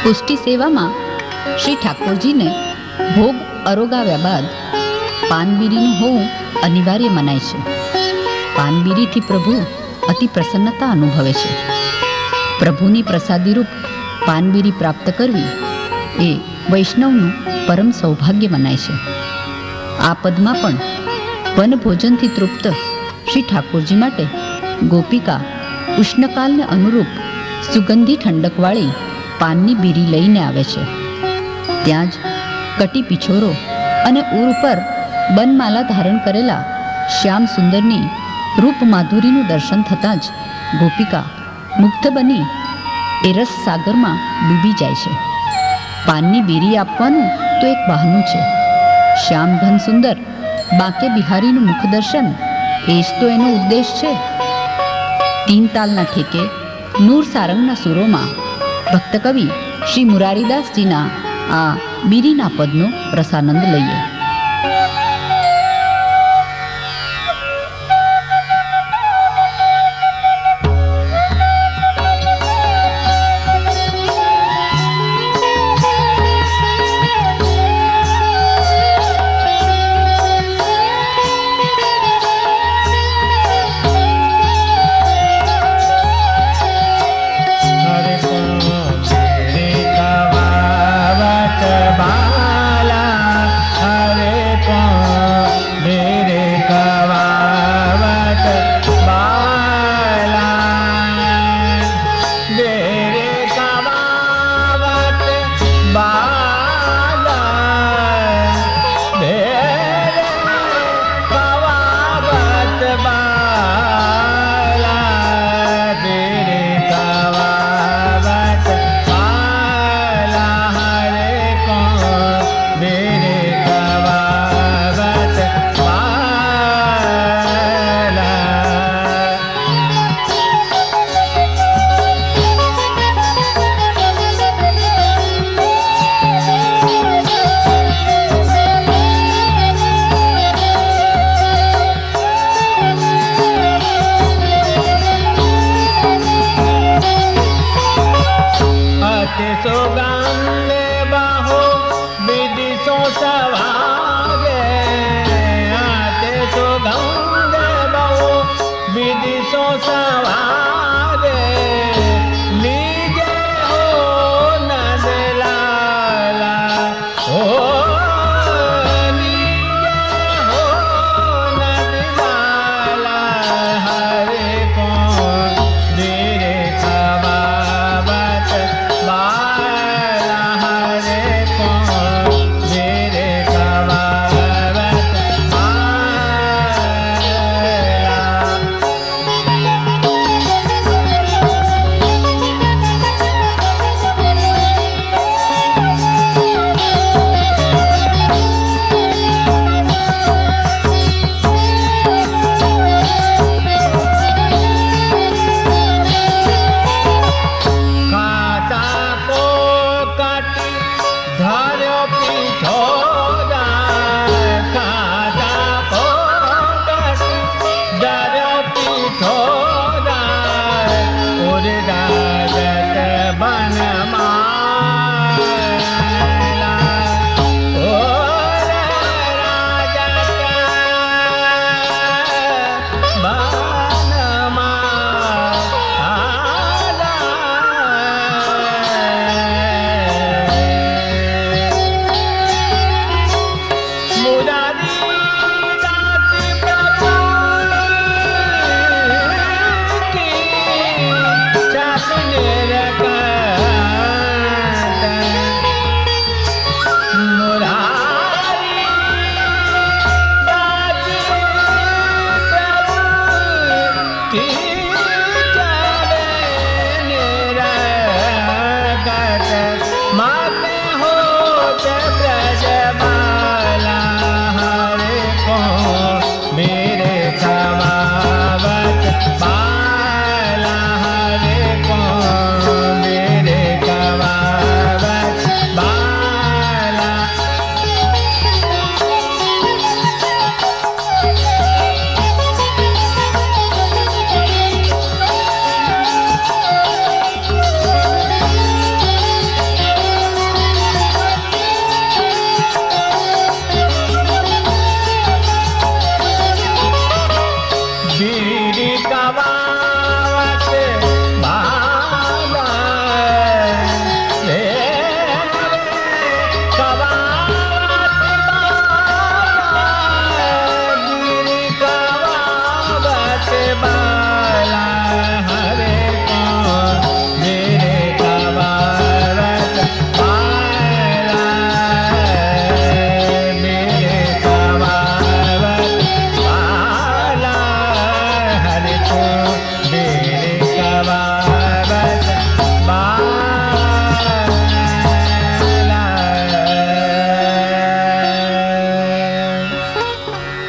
પુષ્ટિ સેવામાં શ્રી ઠાકોરજીને ભોગ અરોગાવ્યા બાદ પાનબીરીનું હોવું અનિવાર્ય મનાય છે. પાનબીરીથી પ્રભુ અતિ પ્રસન્નતા અનુભવે છે. પ્રભુની પ્રસાદીરૂપ પાનબીરી પ્રાપ્ત કરવી એ વૈષ્ણવનું પરમ સૌભાગ્ય મનાય છે. આ પદમાં પણ વનભોજનથી તૃપ્ત શ્રી ઠાકોરજી માટે ગોપિકા ઉષ્ણકાલને અનુરૂપ સુગંધી ઠંડકવાળી પાનની બીરી લઈને આવે છે. ત્યાં જ કટી પિછોરો અને ઉર ઉપર બનમાલા ધારણ કરેલા શ્યામ સુંદરની રૂપ માધુરીનું દર્શન થતાં જ ગોપિકા મુગ્ધ બની એ રસ સાગરમાં ડૂબી જાય છે. પાનની બીરી આપવાનું તો એક બહાનું છે. શ્યામ ઘન સુંદર બાંકે બિહારીનું મુખદર્શન એ જ તો એનો ઉદ્દેશ છે. તીન તાલના ઠેકે નૂર સારંગના સુરોમાં ભક્ત કવિ શ્રી મુરારીદાસજીના આ બીરીના પદનો રસાનંદ લઈએ. सोगंदे बाहो विदिशो सवा